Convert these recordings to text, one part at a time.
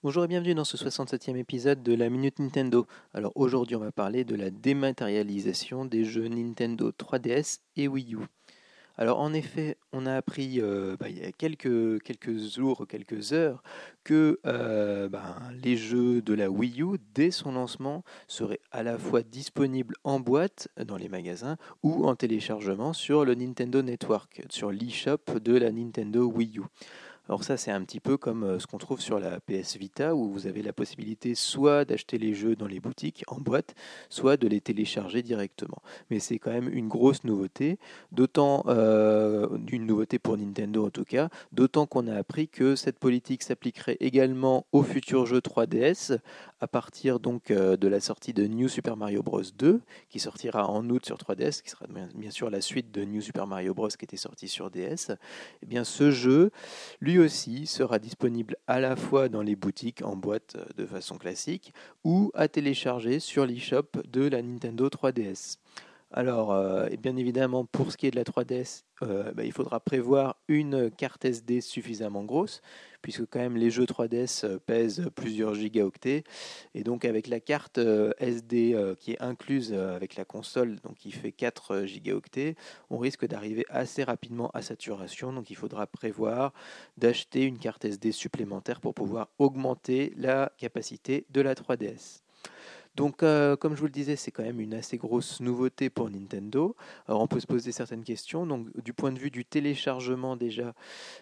Bonjour et bienvenue dans ce 67e épisode de la Minute Nintendo. Alors aujourd'hui on va parler de la dématérialisation des jeux Nintendo 3DS et Wii U. Alors en effet on a appris il y a quelques jours, quelques heures que les jeux de la Wii U dès son lancement seraient à la fois disponibles en boîte dans les magasins ou en téléchargement sur le Nintendo Network, sur l'eShop de la Nintendo Wii U. Alors ça, c'est un petit peu comme ce qu'on trouve sur la PS Vita, où vous avez la possibilité soit d'acheter les jeux dans les boutiques en boîte, soit de les télécharger directement. Mais c'est quand même une grosse nouveauté, d'autant une nouveauté pour Nintendo en tout cas, d'autant qu'on a appris que cette politique s'appliquerait également aux futurs jeux 3DS, à partir donc de la sortie de New Super Mario Bros 2, qui sortira en août sur 3DS, qui sera bien sûr la suite de New Super Mario Bros qui était sorti sur DS. Eh bien, ce jeu lui aussi sera disponible à la fois dans les boutiques en boîte de façon classique ou à télécharger sur l'eShop de la Nintendo 3DS. Alors, et bien évidemment, pour ce qui est de la 3DS, il faudra prévoir une carte SD suffisamment grosse, puisque quand même les jeux 3DS pèsent plusieurs gigaoctets, et donc avec la carte SD qui est incluse avec la console, donc qui fait 4 gigaoctets, on risque d'arriver assez rapidement à saturation, donc il faudra prévoir d'acheter une carte SD supplémentaire pour pouvoir augmenter la capacité de la 3DS. Donc, comme je vous le disais, c'est quand même une assez grosse nouveauté pour Nintendo. Alors, on peut se poser certaines questions. Donc, du point de vue du téléchargement déjà,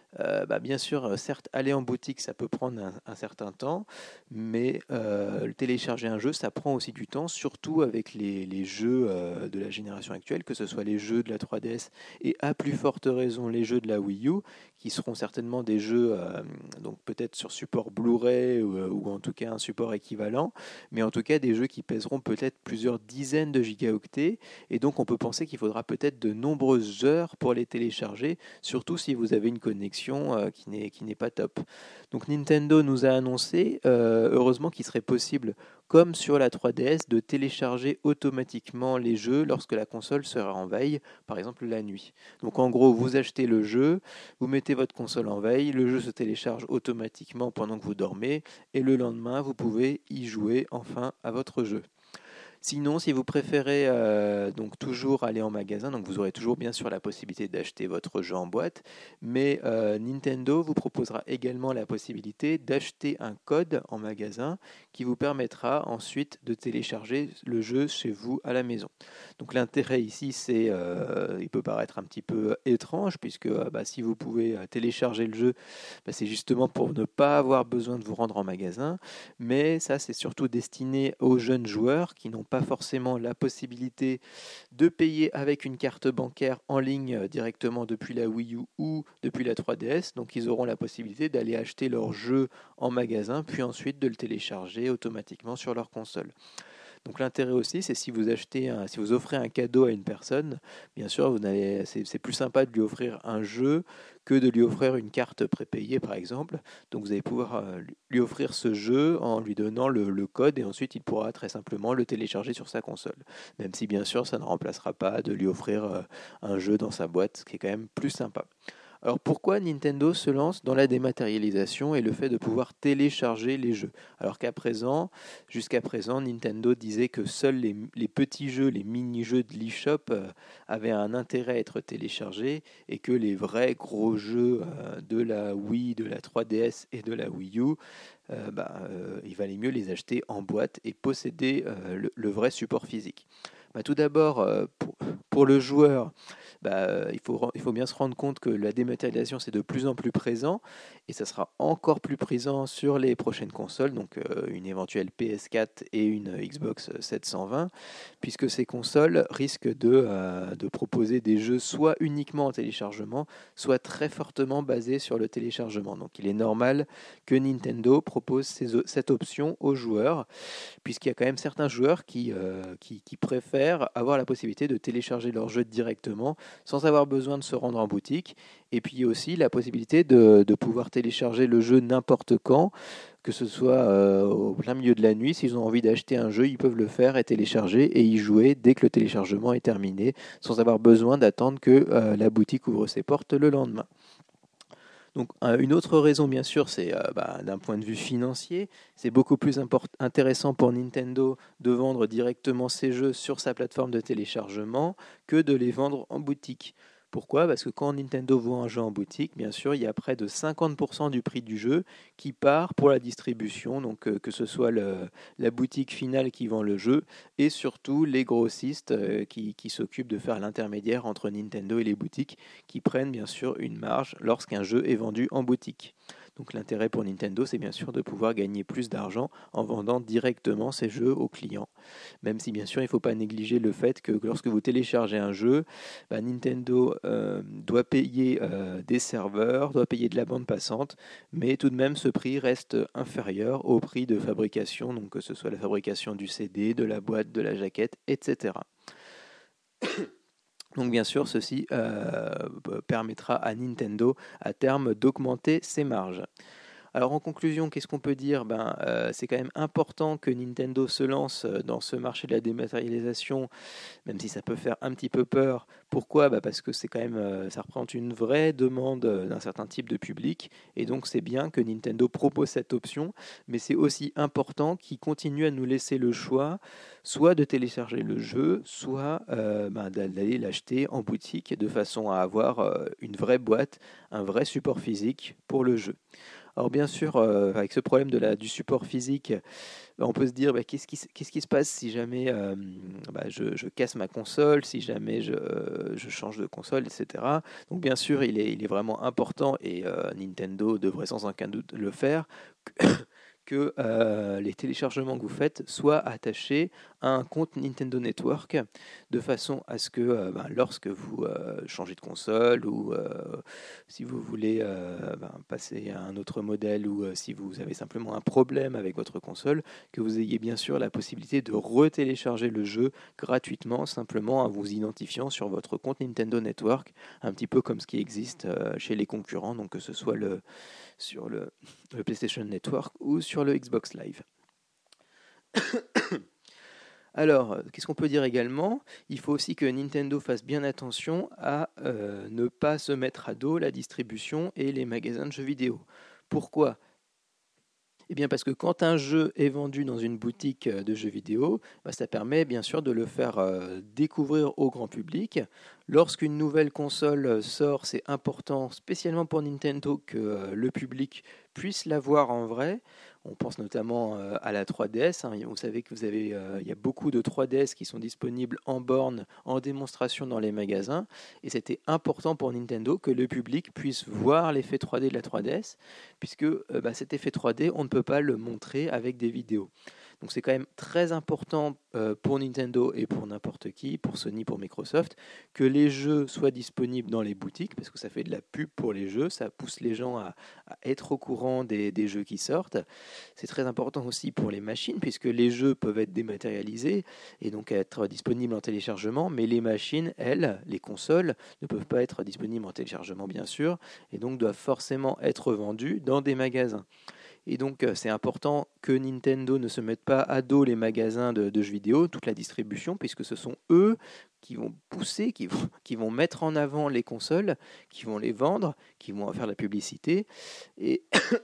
bien sûr, certes, aller en boutique, ça peut prendre un certain temps, mais télécharger un jeu, ça prend aussi du temps, surtout avec les jeux de la génération actuelle, que ce soit les jeux de la 3DS et à plus forte raison les jeux de la Wii U, qui seront certainement des jeux donc peut-être sur support Blu-ray ou en tout cas un support équivalent, mais en tout cas des jeux qui pèseront peut-être plusieurs dizaines de gigaoctets, et donc on peut penser qu'il faudra peut-être de nombreuses heures pour les télécharger, surtout si vous avez une connexion qui n'est pas top. Donc Nintendo nous a annoncé, heureusement qu'il serait possible, comme sur la 3DS, de télécharger automatiquement les jeux lorsque la console sera en veille, par exemple la nuit. Donc en gros, vous achetez le jeu, vous mettez votre console en veille, le jeu se télécharge automatiquement pendant que vous dormez, et le lendemain, vous pouvez y jouer enfin à votre jeu. Sinon, si vous préférez donc toujours aller en magasin, donc vous aurez toujours bien sûr la possibilité d'acheter votre jeu en boîte, mais Nintendo vous proposera également la possibilité d'acheter un code en magasin qui vous permettra ensuite de télécharger le jeu chez vous à la maison. Donc l'intérêt ici, il peut paraître un petit peu étrange puisque si vous pouvez télécharger le jeu, c'est justement pour ne pas avoir besoin de vous rendre en magasin, mais ça c'est surtout destiné aux jeunes joueurs qui n'ont pas forcément la possibilité de payer avec une carte bancaire en ligne directement depuis la Wii U ou depuis la 3DS. Donc ils auront la possibilité d'aller acheter leur jeu en magasin, puis ensuite de le télécharger automatiquement sur leur console. Donc l'intérêt aussi, c'est si vous offrez un cadeau à une personne, bien sûr, c'est plus sympa de lui offrir un jeu que de lui offrir une carte prépayée, par exemple. Donc vous allez pouvoir lui offrir ce jeu en lui donnant le code et ensuite il pourra très simplement le télécharger sur sa console. Même si bien sûr, ça ne remplacera pas de lui offrir un jeu dans sa boîte, ce qui est quand même plus sympa. Alors pourquoi Nintendo se lance dans la dématérialisation et le fait de pouvoir télécharger les jeux? Alors jusqu'à présent, Nintendo disait que seuls les petits jeux, les mini-jeux de l'eShop avaient un intérêt à être téléchargés et que les vrais gros jeux de la Wii, de la 3DS et de la Wii U, il valait mieux les acheter en boîte et posséder le vrai support physique. Tout d'abord, pour le joueur, il faut bien se rendre compte que la dématérialisation, c'est de plus en plus présent, et ça sera encore plus présent sur les prochaines consoles, donc une éventuelle PS4 et une Xbox 720, puisque ces consoles risquent de proposer des jeux soit uniquement en téléchargement, soit très fortement basés sur le téléchargement. Donc il est normal que Nintendo propose cette option aux joueurs, puisqu'il y a quand même certains joueurs qui préfèrent avoir la possibilité de télécharger leur jeu directement sans avoir besoin de se rendre en boutique. Et puis aussi la possibilité de pouvoir télécharger le jeu n'importe quand, que ce soit au plein milieu de la nuit. S'ils ont envie d'acheter un jeu, ils peuvent le faire et télécharger et y jouer dès que le téléchargement est terminé, sans avoir besoin d'attendre que la boutique ouvre ses portes le lendemain. Donc une autre raison, bien sûr, c'est d'un point de vue financier. C'est beaucoup plus intéressant pour Nintendo de vendre directement ses jeux sur sa plateforme de téléchargement que de les vendre en boutique. Pourquoi? Parce que quand Nintendo vend un jeu en boutique, bien sûr, il y a près de 50% du prix du jeu qui part pour la distribution, donc que ce soit la boutique finale qui vend le jeu et surtout les grossistes qui s'occupent de faire l'intermédiaire entre Nintendo et les boutiques qui prennent bien sûr une marge lorsqu'un jeu est vendu en boutique. Donc l'intérêt pour Nintendo, c'est bien sûr de pouvoir gagner plus d'argent en vendant directement ces jeux aux clients. Même si bien sûr, il ne faut pas négliger le fait que lorsque vous téléchargez un jeu, Nintendo doit payer des serveurs, doit payer de la bande passante, mais tout de même ce prix reste inférieur au prix de fabrication, donc que ce soit la fabrication du CD, de la boîte, de la jaquette, etc. Donc bien sûr, ceci permettra à Nintendo à terme d'augmenter ses marges. Alors en conclusion, qu'est-ce qu'on peut dire? C'est quand même important que Nintendo se lance dans ce marché de la dématérialisation, même si ça peut faire un petit peu peur. Pourquoi? Parce que c'est quand même, ça représente une vraie demande d'un certain type de public, et donc c'est bien que Nintendo propose cette option, mais c'est aussi important qu'ils continuent à nous laisser le choix, soit de télécharger le jeu, soit d'aller l'acheter en boutique, de façon à avoir une vraie boîte, un vrai support physique pour le jeu. Alors bien sûr, avec ce problème du support physique, on peut se dire qu'est-ce qui se passe si jamais je casse ma console, si jamais je change de console, etc. Donc bien sûr, il est vraiment important et Nintendo devrait sans aucun doute le faire, que les téléchargements que vous faites soient attachés à un compte Nintendo Network, de façon à ce que lorsque vous changez de console ou si vous voulez passer à un autre modèle ou si vous avez simplement un problème avec votre console, que vous ayez bien sûr la possibilité de retélécharger le jeu gratuitement, simplement en vous identifiant sur votre compte Nintendo Network, un petit peu comme ce qui existe chez les concurrents, donc que ce soit sur le PlayStation Network ou sur le Xbox Live. Alors, qu'est-ce qu'on peut dire également? Il faut aussi que Nintendo fasse bien attention à ne pas se mettre à dos la distribution et les magasins de jeux vidéo. Pourquoi? Eh bien parce que quand un jeu est vendu dans une boutique de jeux vidéo, ça permet bien sûr de le faire découvrir au grand public. Lorsqu'une nouvelle console sort, c'est important, spécialement pour Nintendo, que le public puisse la voir en vrai. On pense notamment à la 3DS. Vous savez que il y a beaucoup de 3DS qui sont disponibles en borne, en démonstration dans les magasins. Et c'était important pour Nintendo que le public puisse voir l'effet 3D de la 3DS, puisque cet effet 3D, on ne peut pas le montrer avec des vidéos. Donc c'est quand même très important pour Nintendo et pour n'importe qui, pour Sony, pour Microsoft, que les jeux soient disponibles dans les boutiques, parce que ça fait de la pub pour les jeux, ça pousse les gens à être au courant des jeux qui sortent. C'est très important aussi pour les machines, puisque les jeux peuvent être dématérialisés et donc être disponibles en téléchargement, mais les machines, elles, les consoles, ne peuvent pas être disponibles en téléchargement bien sûr, et donc doivent forcément être vendues dans des magasins. Et donc, c'est important que Nintendo ne se mette pas à dos les magasins de jeux vidéo, toute la distribution, puisque ce sont eux qui vont pousser, qui vont mettre en avant les consoles, qui vont les vendre, qui vont en faire la publicité. Et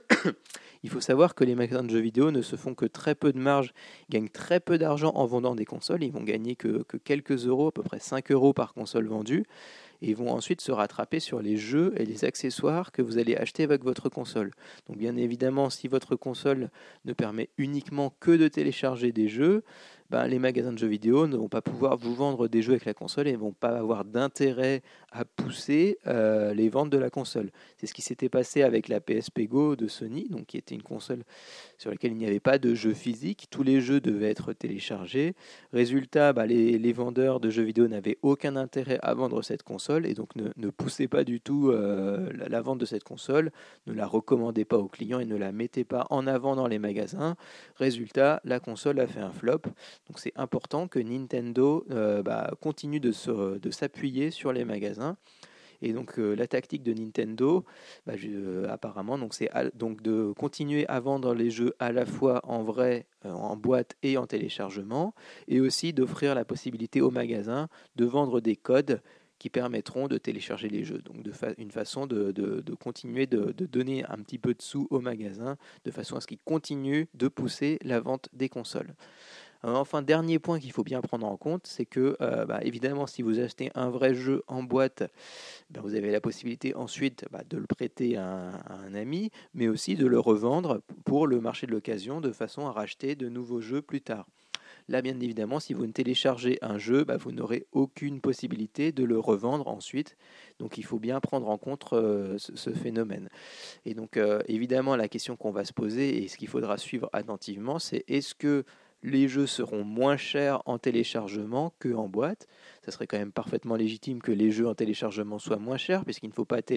il faut savoir que les magasins de jeux vidéo ne se font que très peu de marge, ils gagnent très peu d'argent en vendant des consoles, ils vont gagner que quelques euros, à peu près 5 euros par console vendue, et ils vont ensuite se rattraper sur les jeux et les accessoires que vous allez acheter avec votre console. Donc bien évidemment, si votre console ne permet uniquement que de télécharger des jeux, les magasins de jeux vidéo ne vont pas pouvoir vous vendre des jeux avec la console et ne vont pas avoir d'intérêt à pousser les ventes de la console. C'est ce qui s'était passé avec la PSP Go de Sony, donc qui était une console sur laquelle il n'y avait pas de jeux physiques. Tous les jeux devaient être téléchargés. Résultat, les vendeurs de jeux vidéo n'avaient aucun intérêt à vendre cette console et donc ne poussaient pas du tout la vente de cette console, ne la recommandaient pas aux clients et ne la mettaient pas en avant dans les magasins. Résultat, la console a fait un flop. Donc c'est important que Nintendo continue de s'appuyer sur les magasins. Et donc la tactique de Nintendo, apparemment, c'est donc de continuer à vendre les jeux à la fois en vrai, en boîte et en téléchargement, et aussi d'offrir la possibilité aux magasins de vendre des codes qui permettront de télécharger les jeux. Donc une façon de continuer de donner un petit peu de sous au magasin, de façon à ce qu'il continue de pousser la vente des consoles. Enfin, dernier point qu'il faut bien prendre en compte, c'est que évidemment, si vous achetez un vrai jeu en boîte, vous avez la possibilité ensuite de le prêter à un ami, mais aussi de le revendre pour le marché de l'occasion, de façon à racheter de nouveaux jeux plus tard. Là, bien évidemment, si vous ne téléchargez un jeu, vous n'aurez aucune possibilité de le revendre ensuite. Donc, il faut bien prendre en compte ce phénomène. Et donc, évidemment, la question qu'on va se poser et ce qu'il faudra suivre attentivement, c'est est-ce que les jeux seront moins chers en téléchargement qu'en boîte? Ça serait quand même parfaitement légitime que les jeux en téléchargement soient moins chers, puisqu'il ne faut pas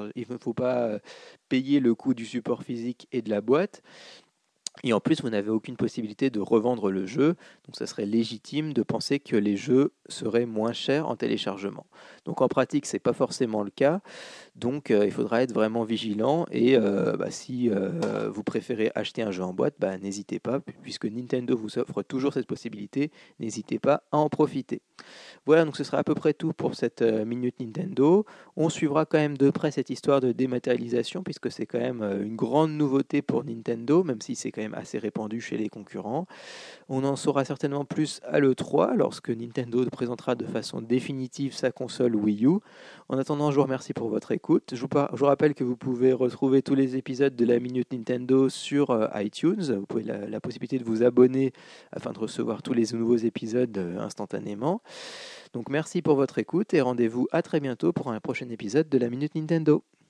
payer le coût du support physique et de la boîte. Et en plus, vous n'avez aucune possibilité de revendre le jeu, donc ça serait légitime de penser que les jeux seraient moins chers en téléchargement. Donc en pratique, ce n'est pas forcément le cas, donc il faudra être vraiment vigilant, et si vous préférez acheter un jeu en boîte, n'hésitez pas, puisque Nintendo vous offre toujours cette possibilité, n'hésitez pas à en profiter. Voilà, donc ce sera à peu près tout pour cette Minute Nintendo. On suivra quand même de près cette histoire de dématérialisation, puisque c'est quand même une grande nouveauté pour Nintendo, même si c'est quand même assez répandu chez les concurrents. On en saura certainement plus à l'E3, lorsque Nintendo présentera de façon définitive sa console Wii U. En attendant, je vous remercie pour votre écoute. Je vous rappelle que vous pouvez retrouver tous les épisodes de la Minute Nintendo sur iTunes. Vous pouvez la possibilité de vous abonner afin de recevoir tous les nouveaux épisodes instantanément. Donc merci pour votre écoute et rendez-vous à très bientôt pour un prochain épisode de la Minute Nintendo.